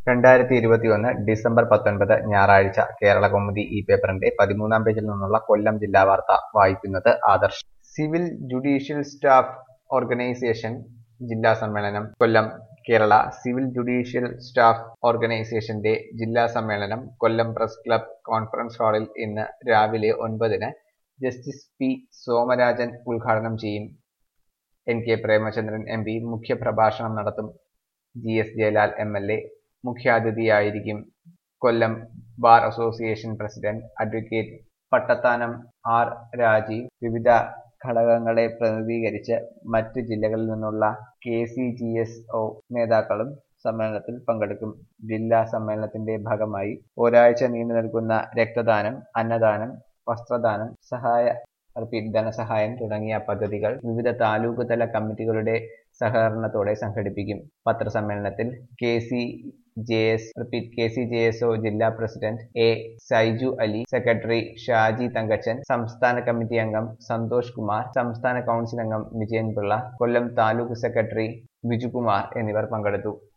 2021 December 19 ഞായറാഴ്ച കേരളകൗമുദി ഈ പേപ്പറിന്റെ 13-ാം പേജിൽ നിന്നുള്ള കൊല്ലം ജില്ലാ വാർത്ത വായിക്കുന്നത് Adarsh. Civil judicial staff organisation ജില്ലാ സമ്മേളനം Kollam. Kerala civil judicial staff ഓർഗനൈസേഷന്റെ ജില്ലാ സമ്മേളനം കൊല്ലം പ്രസ് ക്ലബ് കോൺഫറൻസ് ഹാളിൽ ഇന്ന് രാവിലെ 9-ന് ജസ്റ്റിസ് പി സോമരാജൻ ഉദ്ഘാടനം ചെയ്യും. NK പ്രേമചന്ദ്രൻ MP മുഖ്യപ്രഭാഷണം നടത്തും. GS ജയലാൽ MLA മുഖ്യാതിഥിയായിരിക്കും. Kollam bar association president advocate Pattathanam R Rajeev വിവിധ ഘടകങ്ങളെ പ്രതിനിധീകരിച്ച് മറ്റ് ജില്ലകളിൽ നിന്നുള്ള KCGSO നേതാക്കളും സമ്മേളനത്തിൽ പങ്കെടുക്കും. ജില്ലാ സമ്മേളനത്തിന്റെ ഭാഗമായി ഒരാഴ്ച നീണ്ടു നിൽക്കുന്ന രക്തദാനം, അന്നദാനം, വസ്ത്രദാനം, ധനസഹായം തുടങ്ങിയ പദ്ധതികൾ വിവിധ താലൂക്ക് തല കമ്മിറ്റികളുടെ സഹകരണത്തോടെ സംഘടിപ്പിക്കും. പത്രസമ്മേളനത്തിൽ KCJSO ജില്ലാ president A Saiju Ali, secretary Shaji Thankachan, സംസ്ഥാന കമ്മിറ്റി അംഗം സന്തോഷ് കുമാർ, സംസ്ഥാന കൗൺസിൽ അംഗം വിജയൻ പിള്ള, കൊല്ലം താലൂക്ക് സെക്രട്ടറി ബിജുകുമാർ എന്നിവർ പങ്കെടുത്തു.